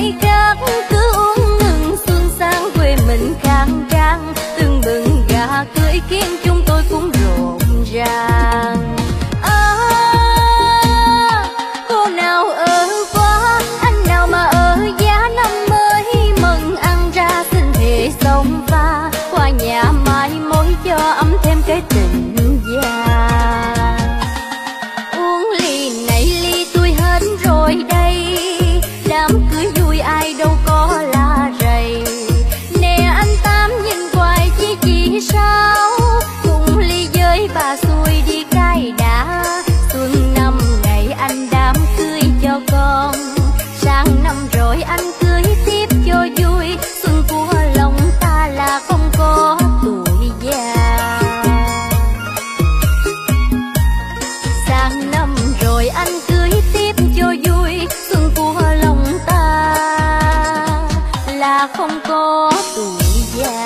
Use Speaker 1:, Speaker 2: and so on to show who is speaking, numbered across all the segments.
Speaker 1: nơi khác, cứ uống mừng xuân sang quê mình khang trang. Từng bừng gà cưới kiến chúng tôi cũng rộn ràng. Cô nào ở quá, anh nào mà ở giá năm mới, mừng ăn ra xin thề sông pha, qua nhà mai mối cho ấm thêm cái tình già. Uống ly này ly tôi hết rồi đây, đám cưới vui ai đâu có la rầy. Nè anh Tám nhìn hoài chỉ sao, cùng ly với bà xuôi đi cai đã. Xuân năm ngày anh đám cưới cho con, sang năm rồi anh cưới tiếp cho vui. Xuân của lòng ta là không có tuổi già. Sang năm rồi anh cưới tiếp cho vui. Xuân của lòng ta là không có tuổi già.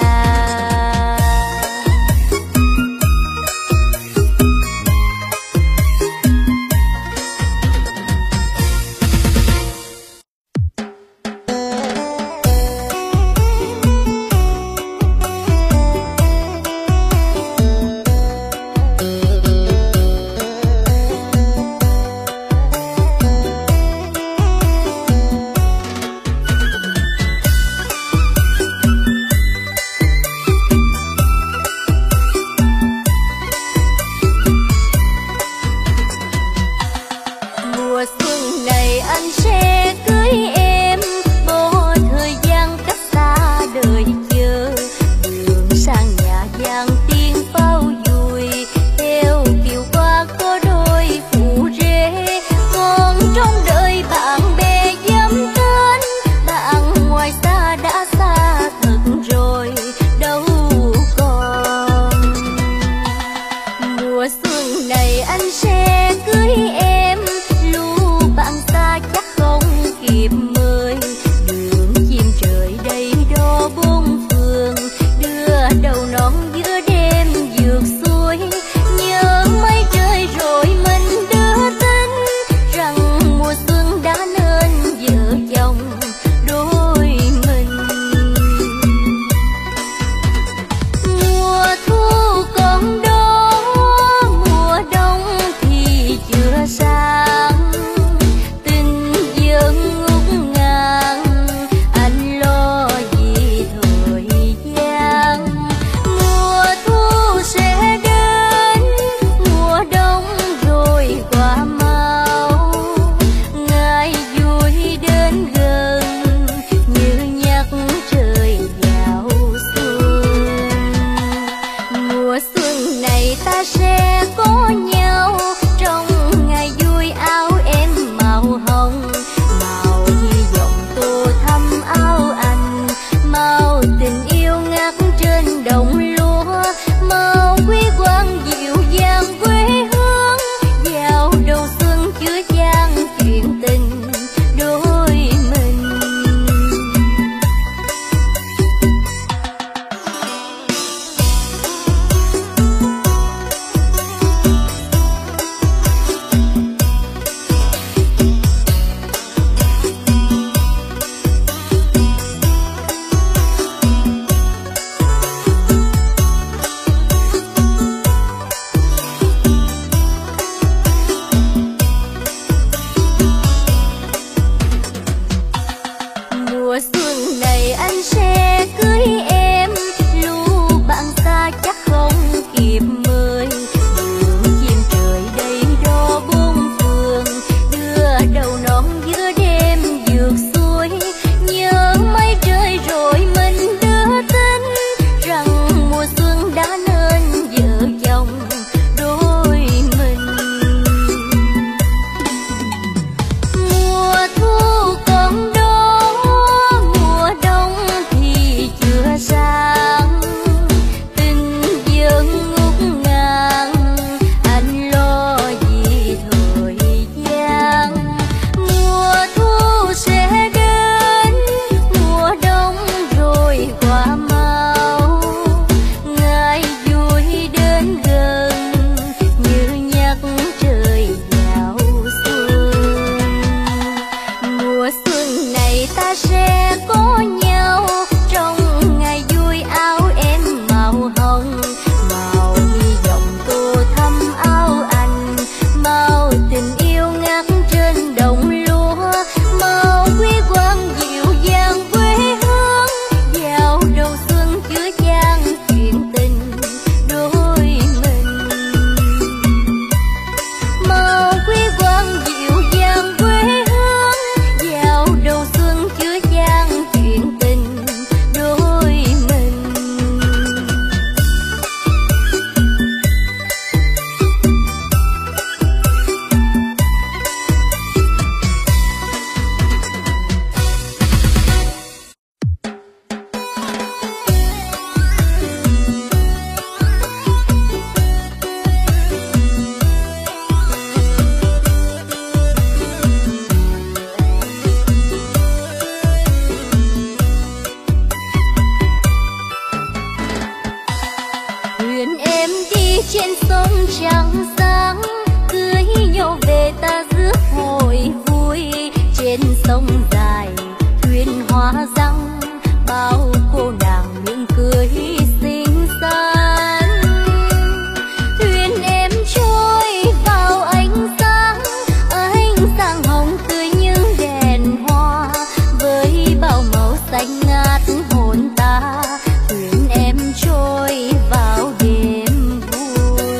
Speaker 1: trên sông dài thuyền hoa răng, bao cô nàng miệng cười xinh xắn. Thuyền em trôi vào ánh sáng hồng tươi như đèn hoa, với bao màu xanh ngát hồn ta. Thuyền em trôi vào đêm vui.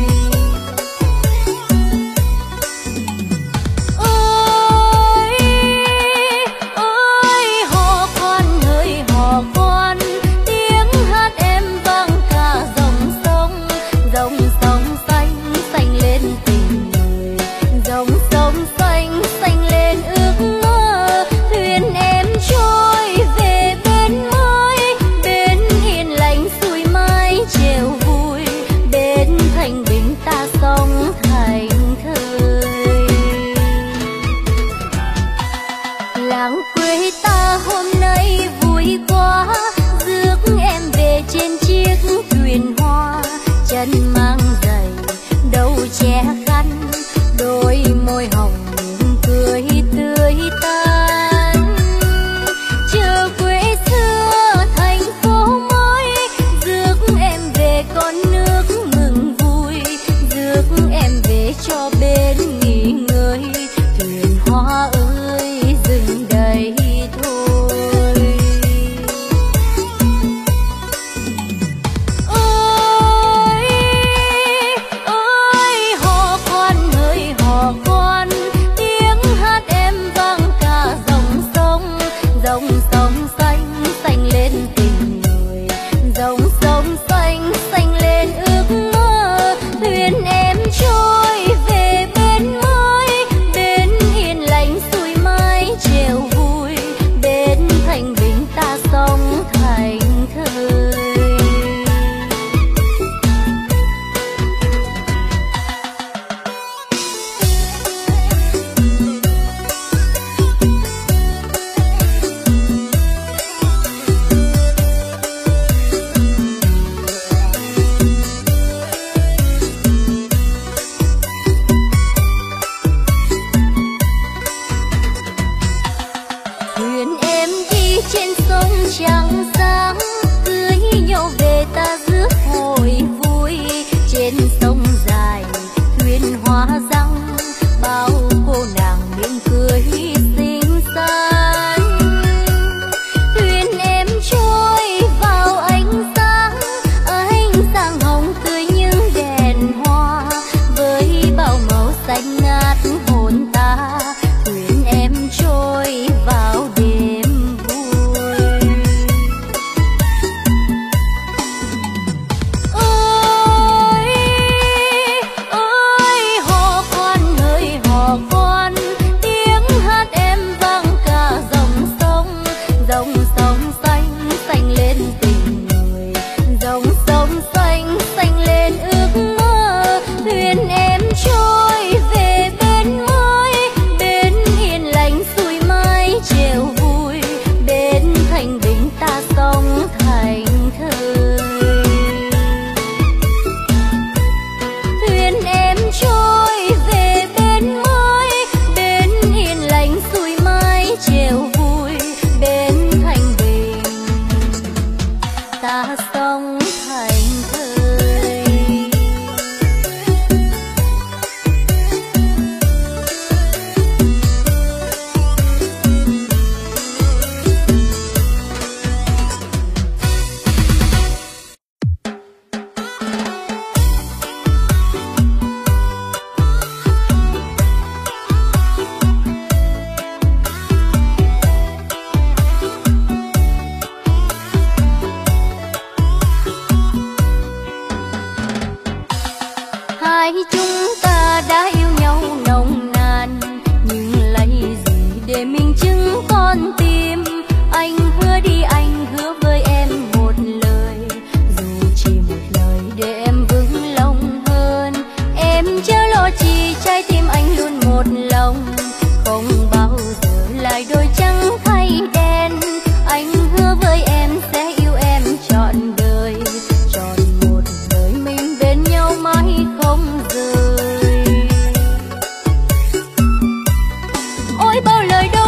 Speaker 1: Ôi ôi hò con ơi hò con, tiếng hát em vang cả dòng sông. Dòng sông xanh xanh lên tình người, dòng sông xanh xanh lên ước mơ. Thuyền em trôi về bên mới, bên yên lành xuôi mái chiều vui, bên thành bình ta sống thành thơi. Làng quê ta hôm nay vui quá, rước em về trên chiếc thuyền hoa. Chân mang giày đầu che khăn, đôi môi hồng mỉm cười tươi tắn. Chờ quê xưa thành phố mới, rước em về con nước mừng vui, rước em về cho bên nghỉ ngơi. Thuyền hoa ơi dừng đây thôi. Ôi ôi hò con ơi hò con, tiếng hát em vang cả dòng sông. Dòng sông xanh xanh lên tình người, dòng sông xanh xanh lên ước mơ. Thuyền em trôi về bên mới, bên yên lành xuôi mái chiều vui, bên thành bình ta sống thành thơi. Thuyền em đi trên sông trắng sáng, cưới nhau về ta rước hồi vui. Trên sông dài thuyền hoa răng, bao cô nàng miệng cười xinh xắn. Thuyền em trôi vào ánh sáng hồng tươi như đèn hoa, với bao màu xanh ngát hồn ta. Thuyền em trôi vào đêm vui. Ôi ôi hò con ơi hò con, tiếng hát em vang cả dòng sông. Dòng sông xanh xanh lên tình người, dòng sông xanh xanh lên ước mơ. Thuyền em trôi về bên mới, bên yên lành xuôi mái chiều vui, bên thành bình ta sống thành thơi. Thuyền em trôi về bên mới, bên yên lành xuôi mái chiều vui, bên thành bình ta sống thành thơi. Hai chúng ta đã yêu nhau nồng nàn, nhưng lấy gì để minh chứng con tim. Anh hứa đi anh hứa với em một lời, dù chỉ một lời để em vững lòng hơn. Em chớ lo chi trái tim anh luôn một lòng, không bao giờ lại đôi trắng thay đen. Anh hứa với em sẽ yêu em trọn đời, trọn một đời mình bên nhau mãi không rời. Ôi bao lời đâu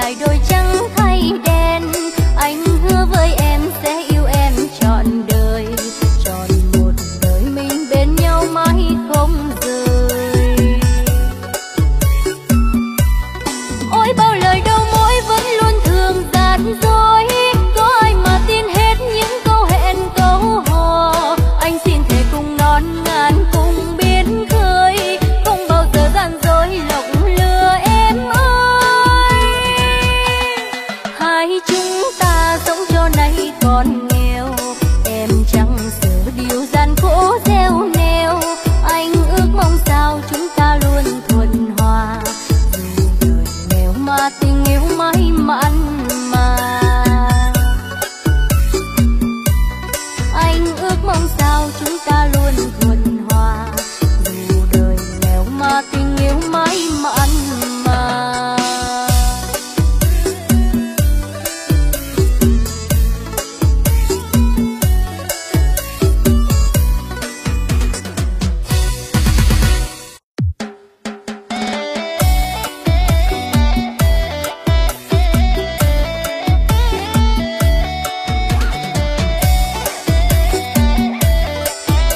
Speaker 1: dài đôi chân thay đen.